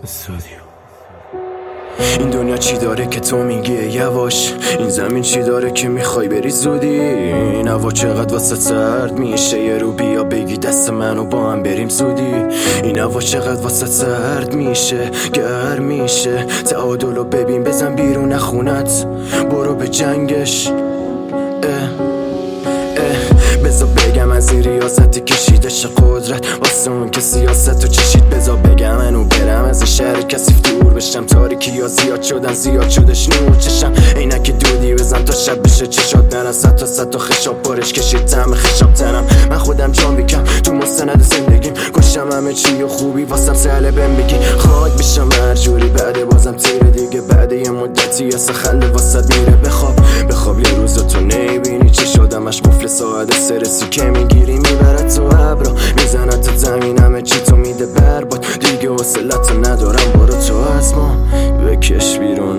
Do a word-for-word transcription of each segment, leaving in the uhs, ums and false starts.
استودیو. این دنیا چی داره که تو میگی یواش؟ این زمین چی داره که میخوای بری زودی؟ این هوا چقدر واسه سرد میشه؟ یه رو بیا بگی دست منو با هم بریم زودی. این هوا چقدر واسه سرد میشه، گرم میشه. تعادلو ببین، بزن بیرون خونت، برو به جنگش. اه اه بذار بگم از این ریاستی کشیدش قدرت واسه اون که سیاست رو چشید. بذار بگم منو برم از این شهر کسیف دور بشم. تاریکی ها زیاد شدن، زیاد شدش نور چشم. عینک دودی بزن تا شب بشه چشات نرن. صد تا صد تا خشاب بارش کشید طعم خشاب تنم. من خودم جان بیکم تو مستند زندگیم، کشم همه چی و خوبی واسم سهله بهم بگی. خاک بشم هر جوری بعد بازم تیره دیگه. بعد یه مدتی یا خنده واسط میره. بخواب بخواب یه روز تو نمیبینی چی شدمش قفل ساعت سرسی که میگیری میبرد تو ابرا، میزند تو زمین همه چی تو میده برباد. دیگه حوصله‌تو ندارم، برو تو از ما بکش بیرون.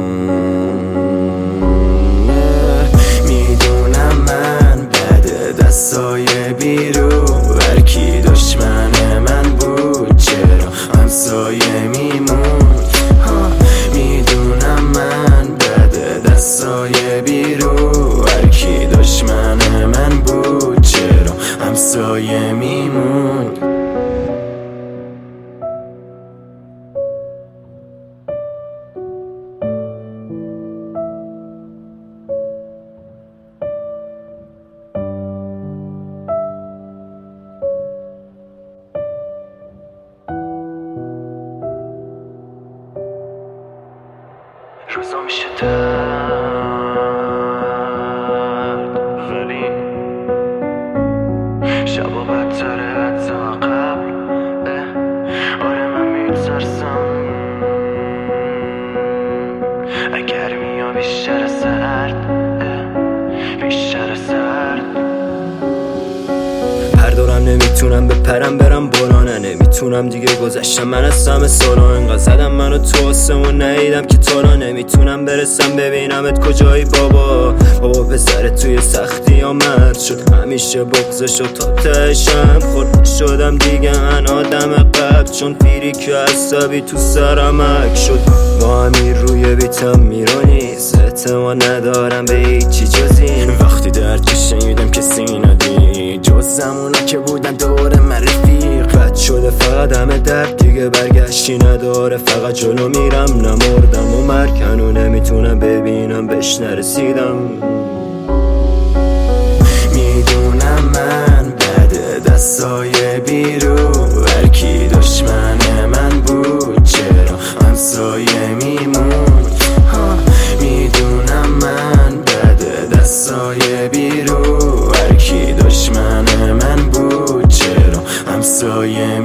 میدونم من بده دستای بیرون، برکی دشمن من بود چرا همسایه میمون. میدونم من بده دستای بیرون، برکی دشمن من بود چرا همسایه میمون. روزا میشه درد ولی شبا بدتره حتی قبل. آره من میترسم اگر میا بیشتر سرد، بیشتر سرد. هر دورم نمیتونم بپرم برم برانه، نمیتونم دیگه گذشتم من از همه سالا. انقدر زدم منو تو آسمون ندیدم که تو را نمیتونم برسم ببینمت کجایی بابا. بابا پسرت توی سختی ها مرد شد، همیشه بغضش و تا تهشم خورد شدم دیگه من آدم قبل. چون پیری که عصبی تو سرم حک شد، با همین روی بیتم میرونیست. اعتماد ندارم به هیچی جز این. وقتی درد شنیدم کسی ندید جز زمونا که بودن دور من رفیق. قد شده فقط همه درد دیگه برگشتی نداره. فقط جلو میرم نمردم و مرکنو نمیتونم ببینم بهش نرسیدم. میدونم من بده دستای بیرون، برکی دشمن من بود چرا همسایه میمون. میدونم من بده دستای بیرون، برکی دشمن من بود چرا همسایه